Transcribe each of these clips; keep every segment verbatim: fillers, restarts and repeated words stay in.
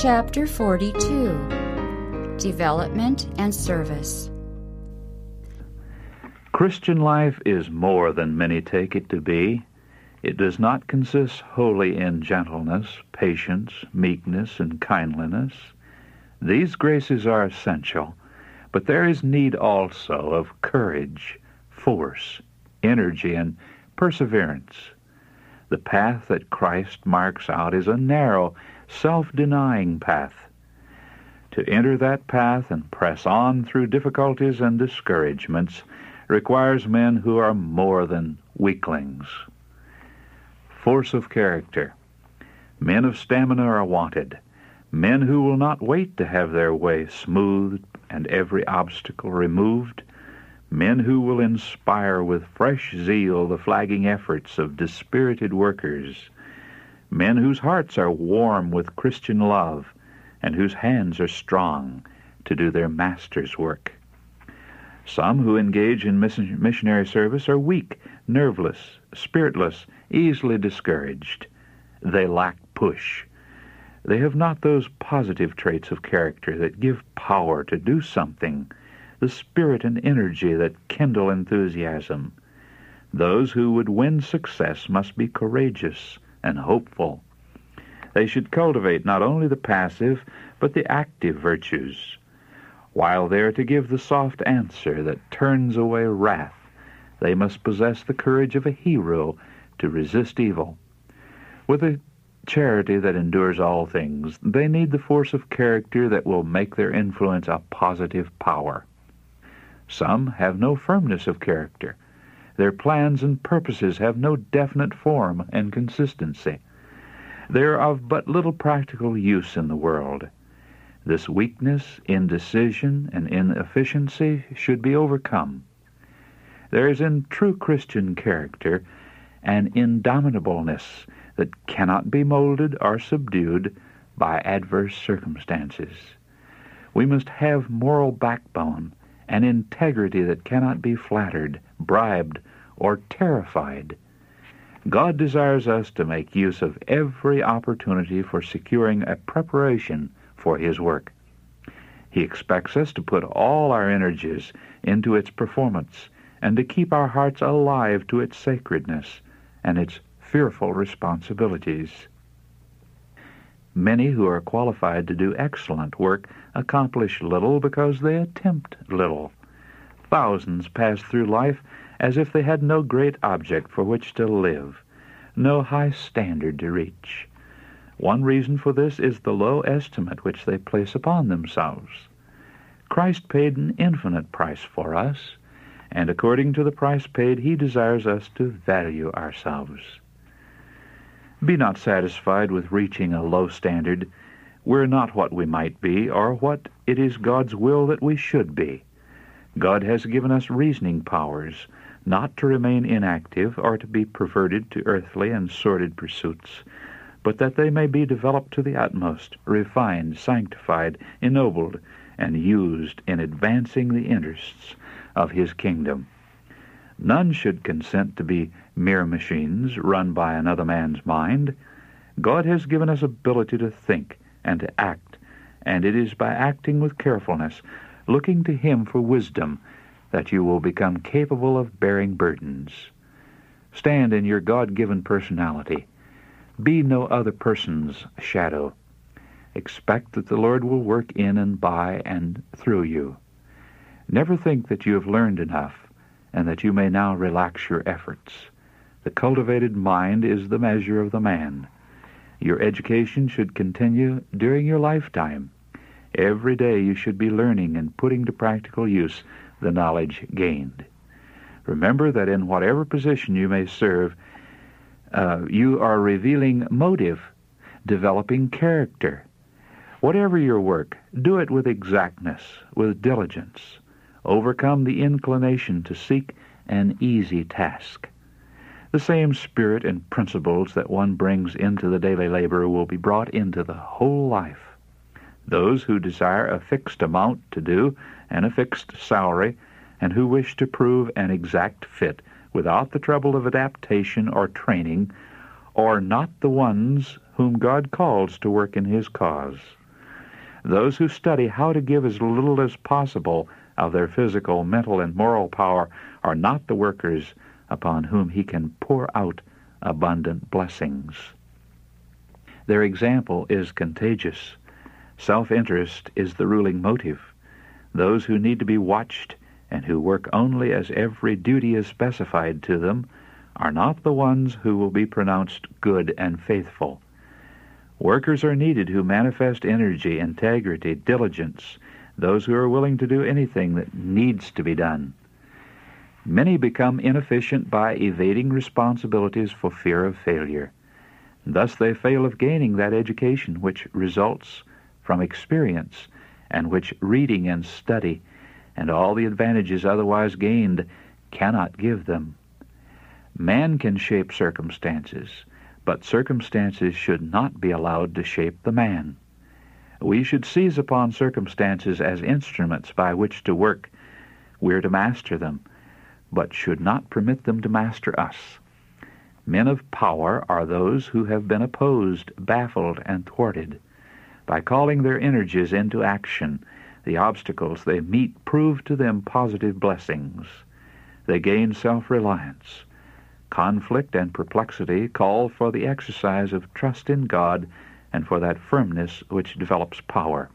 Chapter forty-two, Development and Service. Christian life is more than many take it to be. It does not consist wholly in gentleness, patience, meekness, and kindliness. These graces are essential, but there is need also of courage, force, energy, and perseverance. The path that Christ marks out is a narrow, self-denying path. To enter that path and press on through difficulties and discouragements requires men who are more than weaklings. Force of character. Men of stamina are wanted, men who will not wait to have their way smoothed and every obstacle removed, men who will inspire with fresh zeal the flagging efforts of dispirited workers, men whose hearts are warm with Christian love and whose hands are strong to do their master's work. Some who engage in missionary service are weak, nerveless, spiritless, easily discouraged. They lack push. They have not those positive traits of character that give power to do something, the spirit and energy that kindle enthusiasm. Those who would win success must be courageous and hopeful. They should cultivate not only the passive, but the active virtues. While they are to give the soft answer that turns away wrath, they must possess the courage of a hero to resist evil. With a charity that endures all things, they need the force of character that will make their influence a positive power. Some have no firmness of character. Their plans and purposes have no definite form and consistency. They are of but little practical use in the world. This weakness, indecision, and inefficiency should be overcome. There is in true Christian character an indomitableness that cannot be molded or subdued by adverse circumstances. We must have moral backbone and integrity that cannot be flattered, bribed, or terrified. God desires us to make use of every opportunity for securing a preparation for His work. He expects us to put all our energies into its performance and to keep our hearts alive to its sacredness and its fearful responsibilities. Many who are qualified to do excellent work accomplish little because they attempt little. Thousands pass through life as if they had no great object for which to live, no high standard to reach. One reason for this is the low estimate which they place upon themselves. Christ paid an infinite price for us, and according to the price paid, He desires us to value ourselves. Be not satisfied with reaching a low standard. We're not what we might be, or what it is God's will that we should be. God has given us reasoning powers, not to remain inactive or to be perverted to earthly and sordid pursuits, but that they may be developed to the utmost, refined, sanctified, ennobled, and used in advancing the interests of His kingdom. None should consent to be mere machines run by another man's mind. God has given us ability to think and to act, and it is by acting with carefulness, looking to Him for wisdom, that you will become capable of bearing burdens. Stand in your God-given personality. Be no other person's shadow. Expect that the Lord will work in and by and through you. Never think that you have learned enough and that you may now relax your efforts. The cultivated mind is the measure of the man. Your education should continue during your lifetime. Every day you should be learning and putting to practical use the knowledge gained. Remember that in whatever position you may serve, uh, you are revealing motive, developing character. Whatever your work, do it with exactness, with diligence. Overcome the inclination to seek an easy task. The same spirit and principles that one brings into the daily labor will be brought into the whole life. Those who desire a fixed amount to do and a fixed salary, and who wish to prove an exact fit without the trouble of adaptation or training, are not the ones whom God calls to work in His cause. Those who study how to give as little as possible of their physical, mental, and moral power are not the workers upon whom he can pour out abundant blessings. Their example is contagious. Self-interest is the ruling motive. Those who need to be watched and who work only as every duty is specified to them are not the ones who will be pronounced good and faithful. Workers are needed who manifest energy, integrity, diligence, those who are willing to do anything that needs to be done. Many become inefficient by evading responsibilities for fear of failure. Thus they fail of gaining that education which results from experience, and which reading and study and all the advantages otherwise gained cannot give them. Man can shape circumstances, but circumstances should not be allowed to shape the man. We should seize upon circumstances as instruments by which to work. We are to master them, but should not permit them to master us. Men of power are those who have been opposed, baffled, and thwarted. By calling their energies into action, the obstacles they meet prove to them positive blessings. They gain self-reliance. Conflict and perplexity call for the exercise of trust in God and for that firmness which develops power.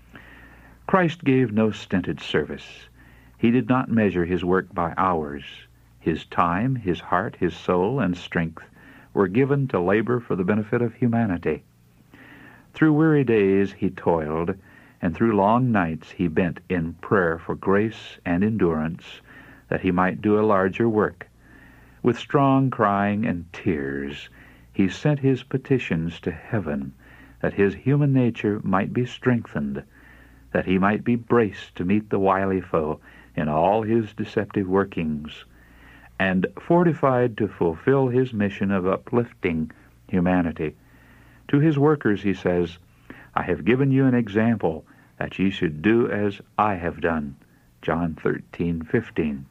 Christ gave no stinted service. He did not measure his work by hours. His time, his heart, his soul, and strength were given to labor for the benefit of humanity. Through weary days he toiled, and through long nights he bent in prayer for grace and endurance, that he might do a larger work. With strong crying and tears, he sent his petitions to heaven, that his human nature might be strengthened, that he might be braced to meet the wily foe in all his deceptive workings, and fortified to fulfill his mission of uplifting humanity. To his workers he says, I have given you an example, that ye should do as I have done. John thirteen fifteen.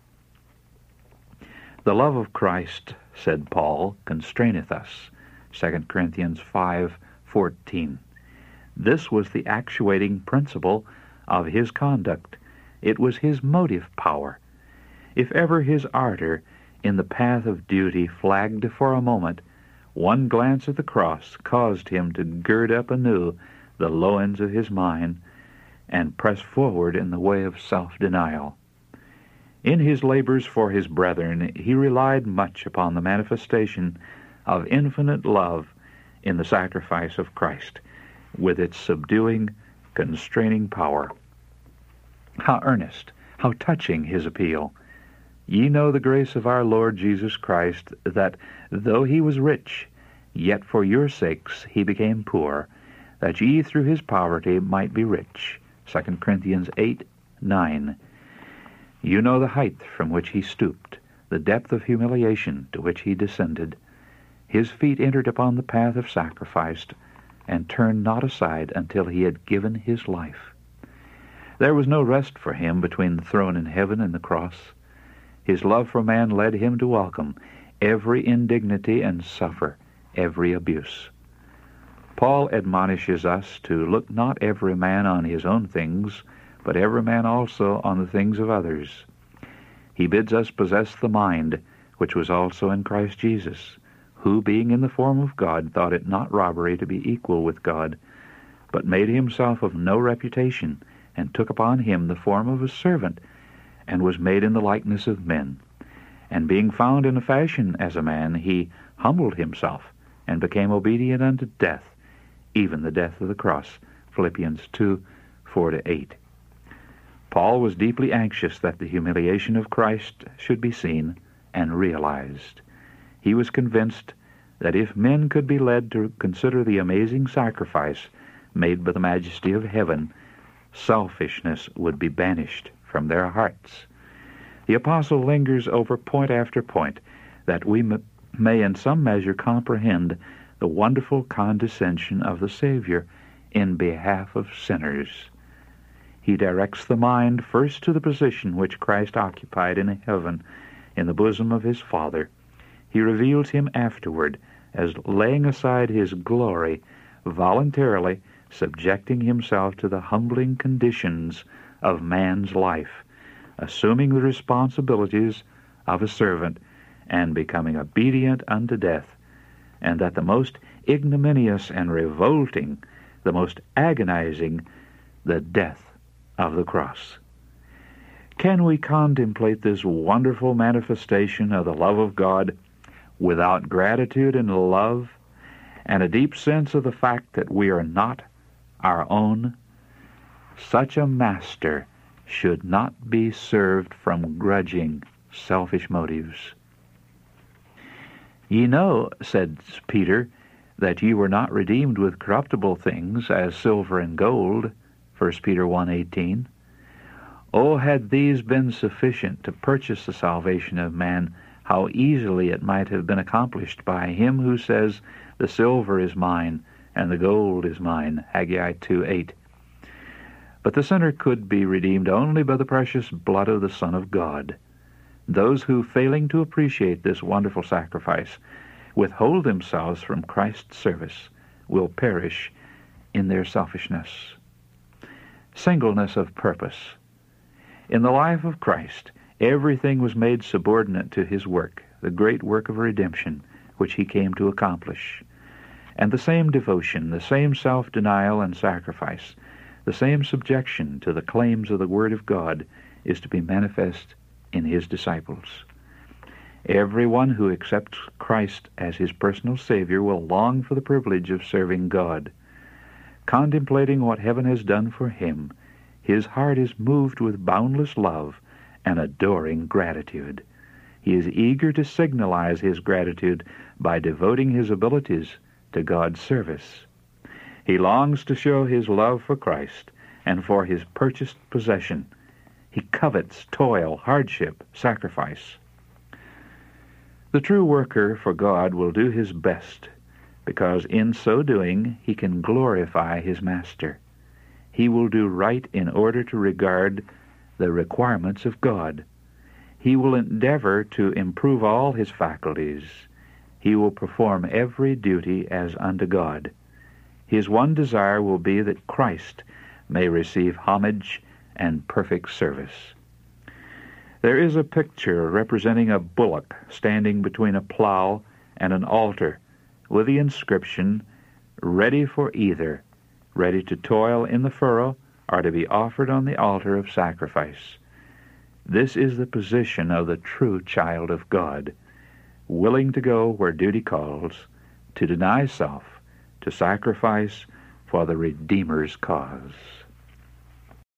The love of Christ, said Paul, constraineth us. Second Corinthians five fourteen. This was the actuating principle of his conduct. It was his motive power. If ever his ardor in the path of duty flagged for a moment, one glance at the cross caused him to gird up anew the loins of his mind and press forward in the way of self-denial. In his labors for his brethren, he relied much upon the manifestation of infinite love in the sacrifice of Christ, with its subduing, constraining power. How earnest, how touching his appeal! Ye know the grace of our Lord Jesus Christ, that though he was rich, yet for your sakes he became poor, that ye through his poverty might be rich. Second Corinthians eight nine. You know the height from which he stooped, the depth of humiliation to which he descended. His feet entered upon the path of sacrifice, and turned not aside until he had given his life. There was no rest for him between the throne in heaven and the cross. His love for man led him to welcome every indignity and suffer every abuse. Paul admonishes us to look not every man on his own things, but every man also on the things of others. He bids us possess the mind which was also in Christ Jesus, who, being in the form of God, thought it not robbery to be equal with God, but made himself of no reputation, and took upon him the form of a servant, and was made in the likeness of men. And being found in a fashion as a man, he humbled himself, and became obedient unto death, even the death of the cross. Philippians two four to eight. Paul was deeply anxious that the humiliation of Christ should be seen and realized. He was convinced that if men could be led to consider the amazing sacrifice made by the majesty of heaven, selfishness would be banished from their hearts. The apostle lingers over point after point, that we may in some measure comprehend the wonderful condescension of the Savior in behalf of sinners. He directs the mind first to the position which Christ occupied in heaven, in the bosom of his Father. He reveals him afterward as laying aside his glory voluntarily subjecting himself to the humbling conditions of man's life, assuming the responsibilities of a servant, and becoming obedient unto death, and that the most ignominious and revolting, the most agonizing, the death of the cross. Can we contemplate this wonderful manifestation of the love of God without gratitude and love and a deep sense of the fact that we are not our own? Such a master should not be served from grudging, selfish motives. Ye know, said Peter, that ye were not redeemed with corruptible things, as silver and gold, First Peter one eighteen. Oh, had these been sufficient to purchase the salvation of man, how easily it might have been accomplished by him who says, the silver is mine, and the gold is mine, Haggai two eight. But the sinner could be redeemed only by the precious blood of the Son of God. Those who, failing to appreciate this wonderful sacrifice, withhold themselves from Christ's service, will perish in their selfishness. Singleness of purpose. In the life of Christ, everything was made subordinate to his work, the great work of redemption, which he came to accomplish. And the same devotion, the same self-denial and sacrifice, the same subjection to the claims of the Word of God is to be manifest in his disciples. Everyone who accepts Christ as his personal Savior will long for the privilege of serving God. Contemplating what heaven has done for him, his heart is moved with boundless love and adoring gratitude. He is eager to signalize his gratitude by devoting his abilities to God's service. He longs to show his love for Christ and for his purchased possession. He covets toil, hardship, sacrifice. The true worker for God will do his best, because in so doing he can glorify his master. He will do right in order to regard the requirements of God. He will endeavor to improve all his faculties. He will perform every duty as unto God. His one desire will be that Christ may receive homage and perfect service. There is a picture representing a bullock standing between a plow and an altar with the inscription, ready for either, ready to toil in the furrow or to be offered on the altar of sacrifice. This is the position of the true child of God, willing to go where duty calls, to deny self, to sacrifice for the Redeemer's cause.